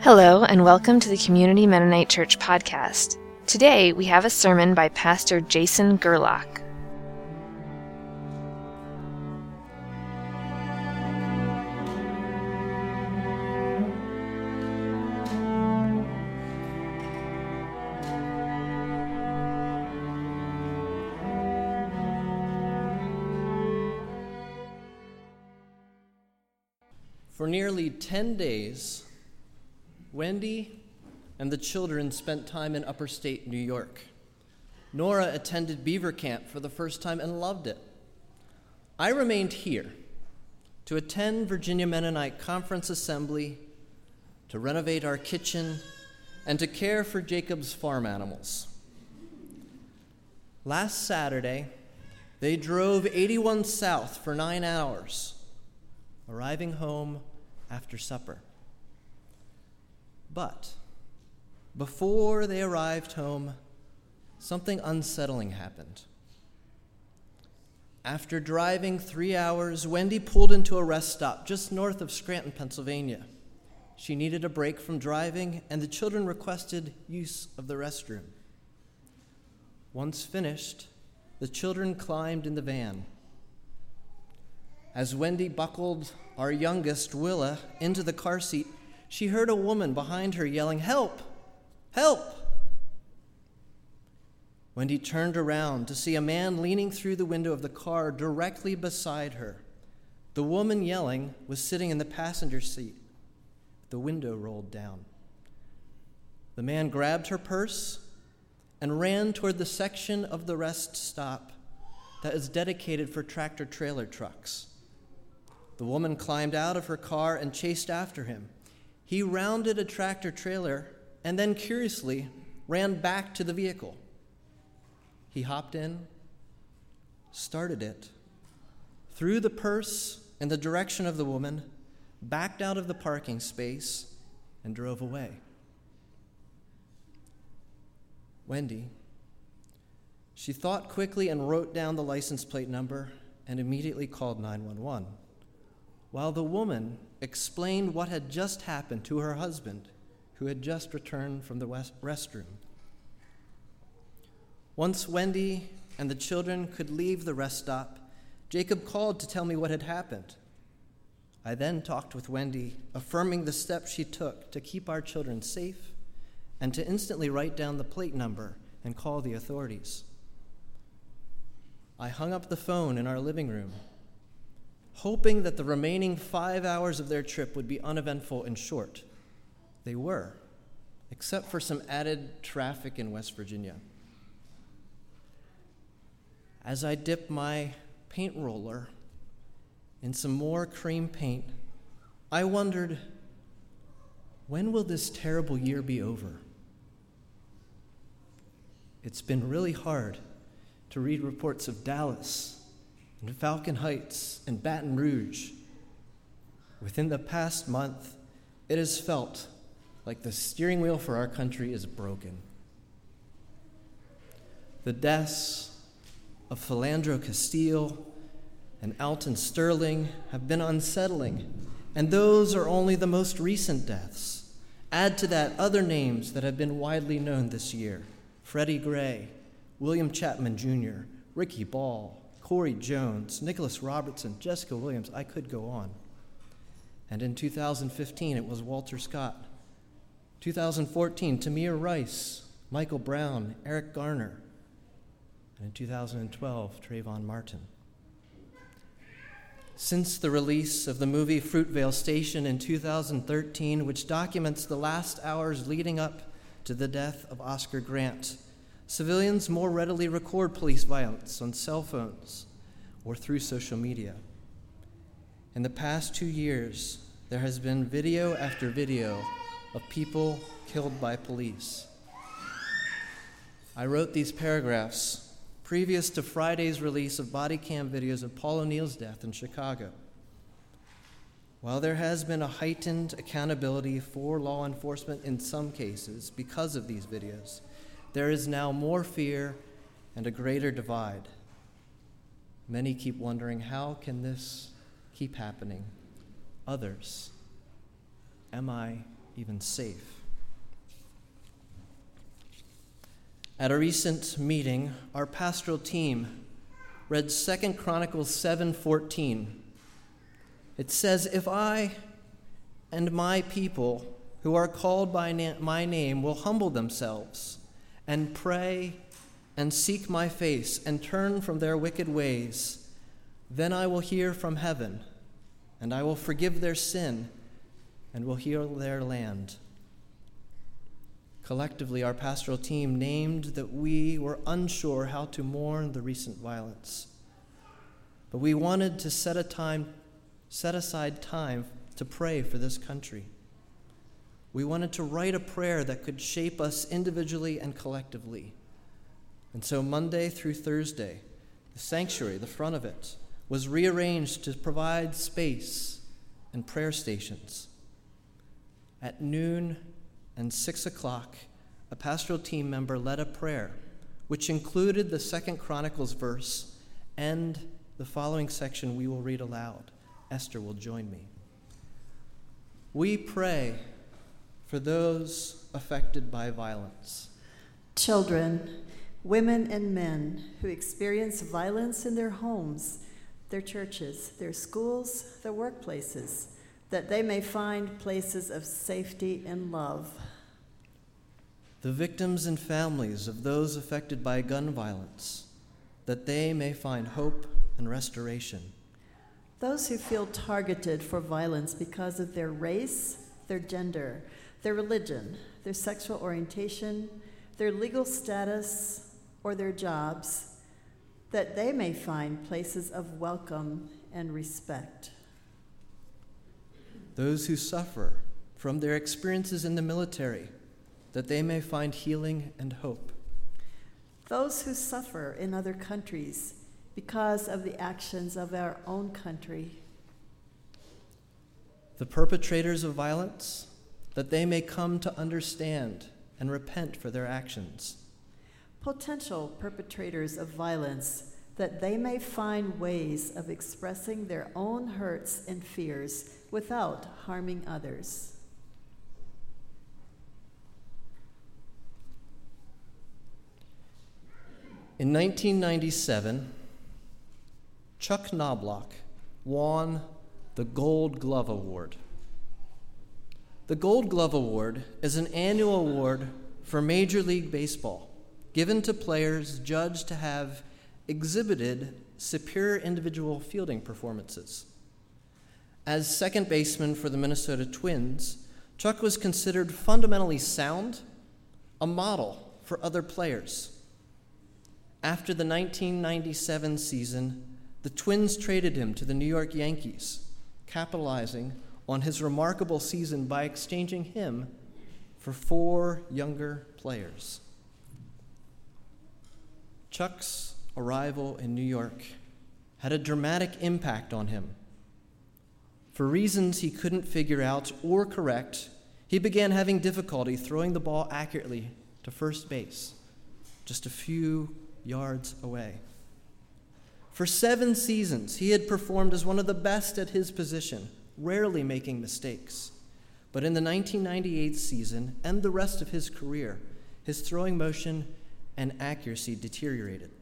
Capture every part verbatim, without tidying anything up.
Hello, and welcome to the Community Mennonite Church podcast. Today, we have a sermon by Pastor Jason Gerlach. For nearly ten days, Wendy and the children spent time in upstate New York. Nora attended Beaver Camp for the first time and loved it. I remained here to attend Virginia Mennonite Conference Assembly, to renovate our kitchen, and to care for Jacob's farm animals. Last Saturday, they drove eighty-one south for nine hours, arriving home after supper. But before they arrived home, something unsettling happened. After driving three hours, Wendy pulled into a rest stop just north of Scranton, Pennsylvania. She needed a break from driving, and the children requested use of the restroom. Once finished, the children climbed in the van. As Wendy buckled our youngest, Willa, into the car seat, she heard a woman behind her yelling, "Help! Help!" Wendy turned around to see a man leaning through the window of the car directly beside her. The woman yelling was sitting in the passenger seat, the window rolled down. The man grabbed her purse and ran toward the section of the rest stop that is dedicated for tractor-trailer trucks. The woman climbed out of her car and chased after him. He rounded a tractor-trailer and then curiously ran back to the vehicle. He hopped in, started it, threw the purse in the direction of the woman, backed out of the parking space, and drove away. Wendy, she thought quickly and wrote down the license plate number and immediately called nine one one, while the woman explained what had just happened to her husband, who had just returned from the restroom. Once Wendy and the children could leave the rest stop, Jacob called to tell me what had happened. I then talked with Wendy, affirming the steps she took to keep our children safe and to instantly write down the plate number and call the authorities. I hung up the phone in our living room, hoping that the remaining five hours of their trip would be uneventful and short. They were, except for some added traffic in West Virginia. As I dipped my paint roller in some more cream paint, I wondered, when will this terrible year be over? It's been really hard to read reports of Dallas and Falcon Heights and Baton Rouge. Within the past month, it has felt like the steering wheel for our country is broken. The deaths of Philandro Castile and Alton Sterling have been unsettling, and those are only the most recent deaths. Add to that other names that have been widely known this year: Freddie Gray, William Chapman Junior, Ricky Ball, Corey Jones, Nicholas Robertson, Jessica Williams. I could go on. And in two thousand fifteen, it was Walter Scott. two thousand fourteen, Tamir Rice, Michael Brown, Eric Garner. And in two thousand twelve, Trayvon Martin. Since the release of the movie Fruitvale Station in two thousand thirteen, which documents the last hours leading up to the death of Oscar Grant, civilians more readily record police violence on cell phones or through social media. In the past two years, there has been video after video of people killed by police. I wrote these paragraphs previous to Friday's release of body cam videos of Paul O'Neill's death in Chicago. While there has been a heightened accountability for law enforcement in some cases because of these videos, there is now more fear and a greater divide. Many keep wondering, how can this keep happening? Others, am I even safe. At a recent meeting, our pastoral team read Second Chronicles seven fourteen. It says, "If I and my people who are called by na- my name will humble themselves and pray and seek my face and turn from their wicked ways, then I will hear from heaven, and I will forgive their sin and will heal their land." Collectively, our pastoral team named that we were unsure how to mourn the recent violence, but we wanted to set a time, set aside time to pray for this country. We wanted to write a prayer that could shape us individually and collectively. And so Monday through Thursday, the sanctuary, the front of it, was rearranged to provide space and prayer stations. At noon and six o'clock, a pastoral team member led a prayer, which included the Second Chronicles verse and the following section we will read aloud. Esther will join me. We pray for those affected by violence. Children, women, and men who experience violence in their homes, their churches, their schools, their workplaces, that they may find places of safety and love. The victims and families of those affected by gun violence, that they may find hope and restoration. Those who feel targeted for violence because of their race, their gender, their religion, their sexual orientation, their legal status, or their jobs, that they may find places of welcome and respect. Those who suffer from their experiences in the military, that they may find healing and hope. Those who suffer in other countries because of the actions of our own country. The perpetrators of violence, that they may come to understand and repent for their actions. Potential perpetrators of violence, that they may find ways of expressing their own hurts and fears without harming others. In nineteen ninety-seven, Chuck Knobloch won the Gold Glove Award. The Gold Glove Award is an annual award for Major League Baseball, given to players judged to have exhibited superior individual fielding performances. As second baseman for the Minnesota Twins, Chuck was considered fundamentally sound, a model for other players. After the nineteen ninety-seven season, the Twins traded him to the New York Yankees, capitalizing on his remarkable season by exchanging him for four younger players. Chuck's arrival in New York had a dramatic impact on him. For reasons he couldn't figure out or correct, he began having difficulty throwing the ball accurately to first base, just a few yards away. For seven seasons, he had performed as one of the best at his position, rarely making mistakes. But in the nineteen ninety-eight season and the rest of his career, his throwing motion and accuracy deteriorated.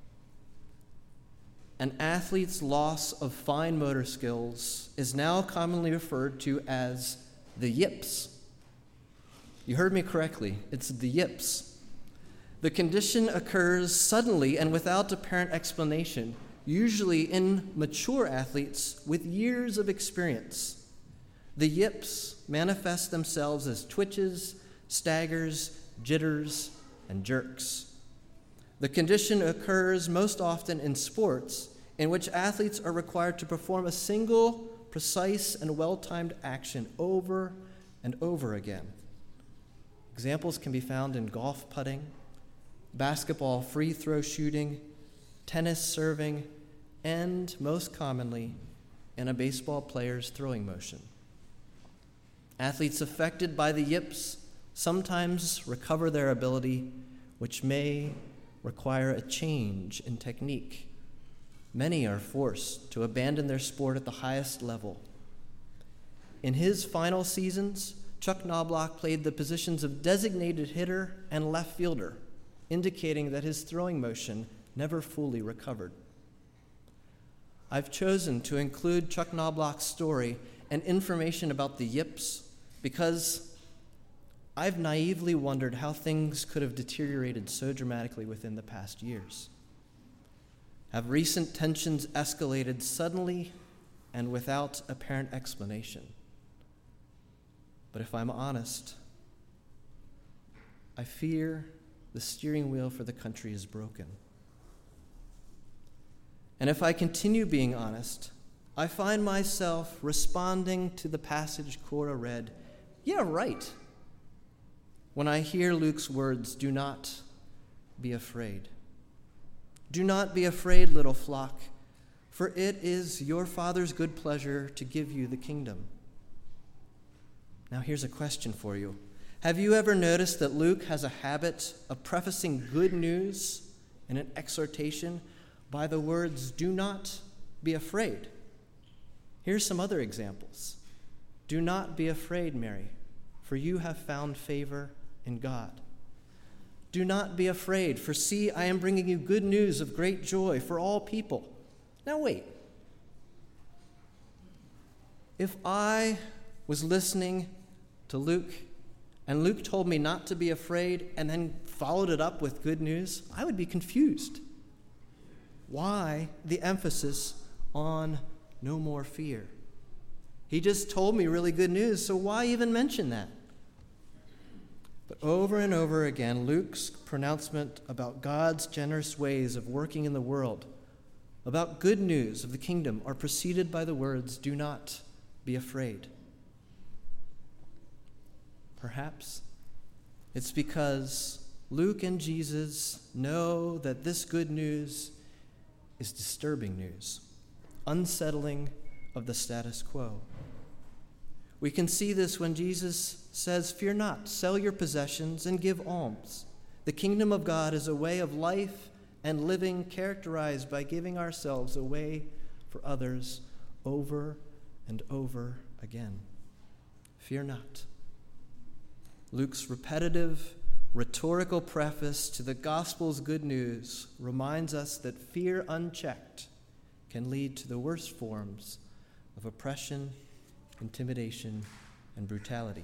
An athlete's loss of fine motor skills is now commonly referred to as the yips. You heard me correctly, it's the yips. The condition occurs suddenly and without apparent explanation, usually in mature athletes with years of experience. The yips manifest themselves as twitches, staggers, jitters, and jerks. The condition occurs most often in sports in which athletes are required to perform a single, precise, and well-timed action over and over again. Examples can be found in golf putting, basketball free throw shooting, tennis serving, and most commonly, in a baseball player's throwing motion. Athletes affected by the yips sometimes recover their ability, which may require a change in technique. Many are forced to abandon their sport at the highest level. In his final seasons, Chuck Knobloch played the positions of designated hitter and left fielder, indicating that his throwing motion never fully recovered. I've chosen to include Chuck Knobloch's story and information about the Yips because I've naively wondered how things could have deteriorated so dramatically within the past years. Have recent tensions escalated suddenly and without apparent explanation? But if I'm honest, I fear the steering wheel for the country is broken. And if I continue being honest, I find myself responding to the passage Cora read, yeah, right, when I hear Luke's words, do not be afraid. Do not be afraid, little flock, for it is your Father's good pleasure to give you the kingdom. Now here's a question for you. Have you ever noticed that Luke has a habit of prefacing good news in an exhortation by the words, do not be afraid? Here's some other examples. Do not be afraid, Mary, for you have found favor in God. Do not be afraid, for see, I am bringing you good news of great joy for all people. Now wait. If I was listening to Luke, and Luke told me not to be afraid, and then followed it up with good news, I would be confused. Why the emphasis on no more fear? He just told me really good news, so why even mention that? But over and over again, Luke's pronouncement about God's generous ways of working in the world, about good news of the kingdom, are preceded by the words, do not be afraid. Perhaps it's because Luke and Jesus know that this good news is disturbing news, unsettling of the status quo. We can see this when Jesus says, fear not, sell your possessions and give alms. The kingdom of God is a way of life and living characterized by giving ourselves away for others over and over again. Fear not. Luke's repetitive, rhetorical preface to the gospel's good news reminds us that fear unchecked can lead to the worst forms of oppression, intimidation, and brutality.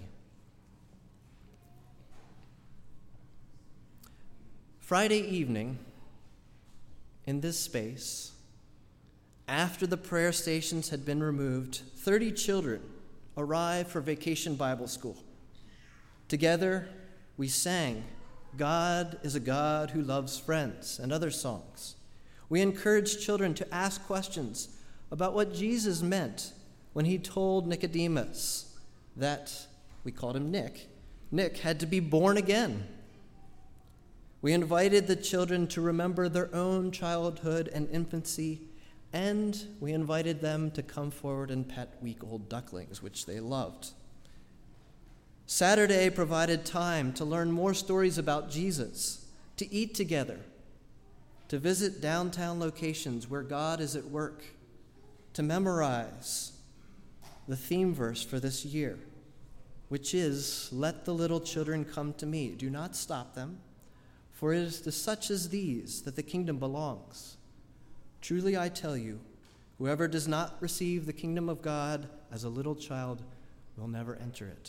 Friday evening, in this space, after the prayer stations had been removed, thirty children arrived for Vacation Bible School. Together, we sang, God is a God who loves friends, and other songs. We encouraged children to ask questions about what Jesus meant when he told Nicodemus that, we called him Nick, Nick had to be born again. We invited the children to remember their own childhood and infancy, and we invited them to come forward and pet week-old ducklings, which they loved. Saturday provided time to learn more stories about Jesus, to eat together, to visit downtown locations where God is at work, to memorize the theme verse for this year, which is, let the little children come to me. Do not stop them, for it is to such as these that the kingdom belongs. Truly I tell you, whoever does not receive the kingdom of God as a little child will never enter it.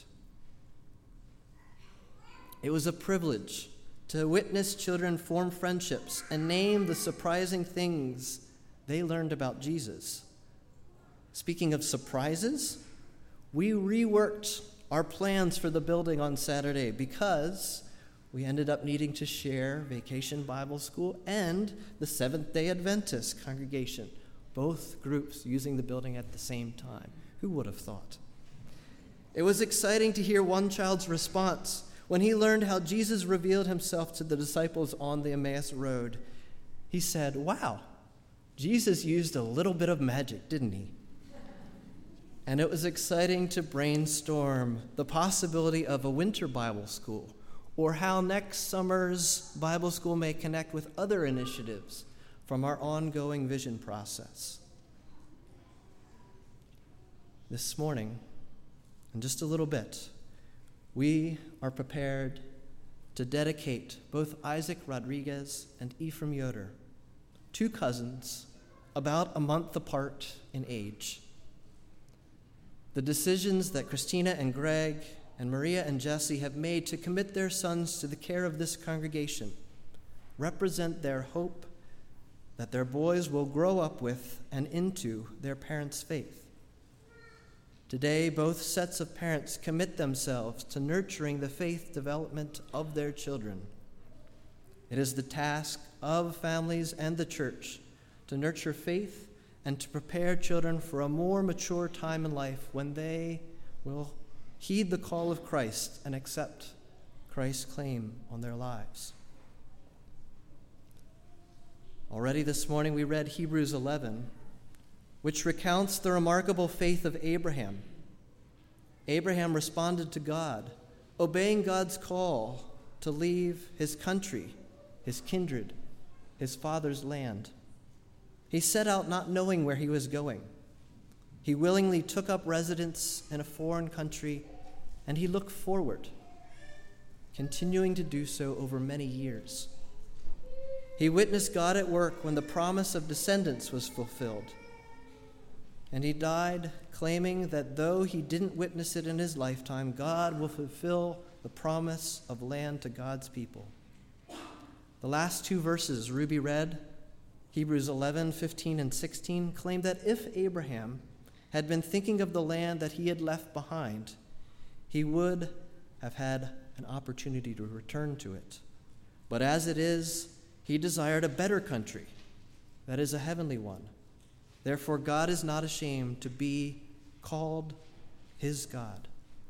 It was a privilege to witness children form friendships and name the surprising things they learned about Jesus. Speaking of surprises, we reworked our plans for the building on Saturday because we ended up needing to share Vacation Bible School and the Seventh-day Adventist congregation, both groups using the building at the same time. Who would have thought? It was exciting to hear one child's response when he learned how Jesus revealed himself to the disciples on the Emmaus Road. He said, wow, Jesus used a little bit of magic, didn't he? And it was exciting to brainstorm the possibility of a winter Bible school, or how next summer's Bible school may connect with other initiatives from our ongoing vision process. This morning, in just a little bit, we are prepared to dedicate both Isaac Rodriguez and Ephraim Yoder, two cousins, about a month apart in age. The decisions that Christina and Greg and Maria and Jesse have made to commit their sons to the care of this congregation represent their hope that their boys will grow up with and into their parents' faith. Today, both sets of parents commit themselves to nurturing the faith development of their children. It is the task of families and the church to nurture faith and to prepare children for a more mature time in life when they will heed the call of Christ and accept Christ's claim on their lives. Already this morning we read Hebrews eleven, which recounts the remarkable faith of Abraham. Abraham responded to God, obeying God's call to leave his country, his kindred, his father's land. He set out not knowing where he was going. He willingly took up residence in a foreign country, and he looked forward, continuing to do so over many years. He witnessed God at work when the promise of descendants was fulfilled. And he died claiming that though he didn't witness it in his lifetime, God will fulfill the promise of land to God's people. The last two verses Ruby read, Hebrews eleven, fifteen, and sixteen, claim that if Abraham had been thinking of the land that he had left behind, he would have had an opportunity to return to it. But as it is, he desired a better country, that is, a heavenly one. Therefore, God is not ashamed to be called his God.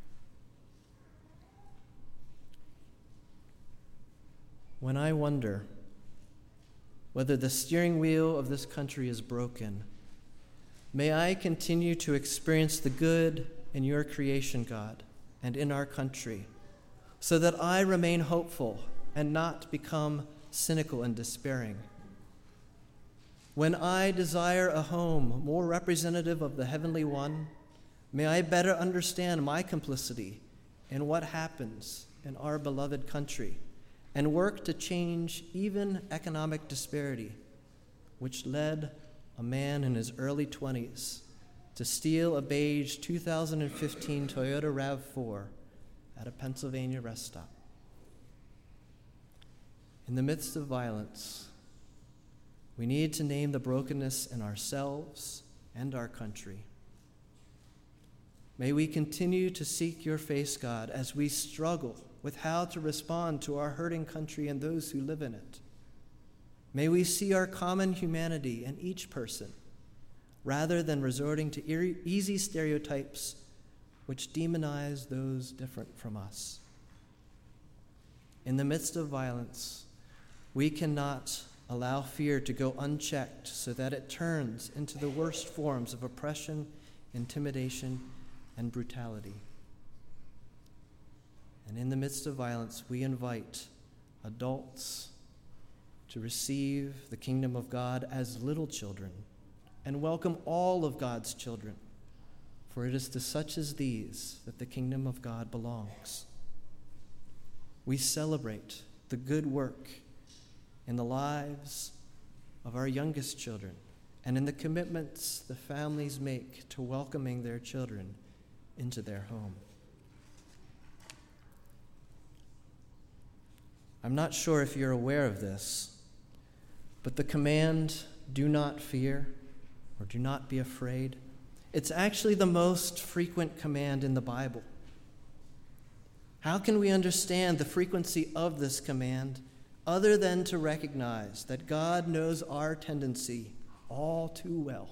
When I wonder whether the steering wheel of this country is broken, may I continue to experience the good in your creation, God, and in our country, so that I remain hopeful and not become cynical and despairing. When I desire a home more representative of the heavenly one, may I better understand my complicity in what happens in our beloved country and work to change even economic disparity, which led a man in his early twenties to steal a beige two thousand fifteen Toyota RAV four at a Pennsylvania rest stop. In the midst of violence, we need to name the brokenness in ourselves and our country. May we continue to seek your face, God, as we struggle with how to respond to our hurting country and those who live in it. May we see our common humanity in each person, rather than resorting to e- easy stereotypes which demonize those different from us. In the midst of violence, we cannot allow fear to go unchecked so that it turns into the worst forms of oppression, intimidation, and brutality. And in the midst of violence, we invite adults to receive the kingdom of God as little children and welcome all of God's children, for it is to such as these that the kingdom of God belongs. We celebrate the good work in the lives of our youngest children and in the commitments the families make to welcoming their children into their home. I'm not sure if you're aware of this, but the command, do not fear or do not be afraid, it's actually the most frequent command in the Bible. How can we understand the frequency of this command other than to recognize that God knows our tendency all too well?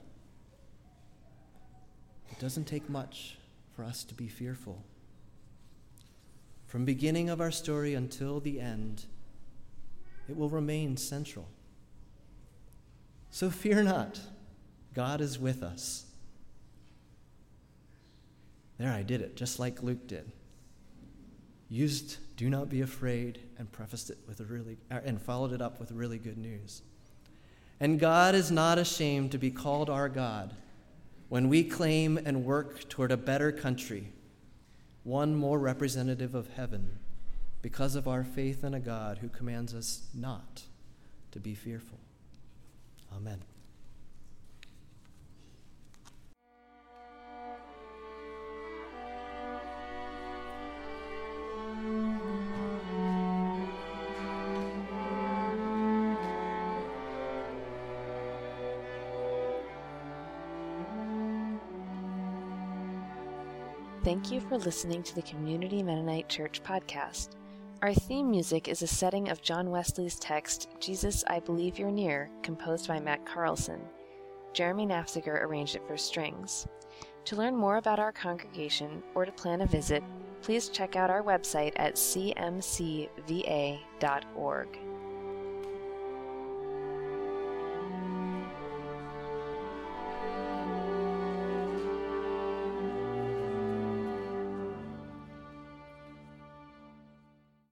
It doesn't take much for us to be fearful. From beginning of our story until the end, it will remain central. So fear not, God is with us. There, I did it, just like Luke did. Used "do not be afraid" and prefaced it with a really, and followed it up with really good news. And God is not ashamed to be called our God when we claim and work toward a better country, one more representative of heaven, because of our faith in a God who commands us not to be fearful. Amen. Thank you for listening to the Community Mennonite Church podcast. Our theme music is a setting of John Wesley's text, Jesus, I Believe You're Near, composed by Matt Carlson. Jeremy Nafziger arranged it for strings. To learn more about our congregation or to plan a visit, please check out our website at c m c v a dot org.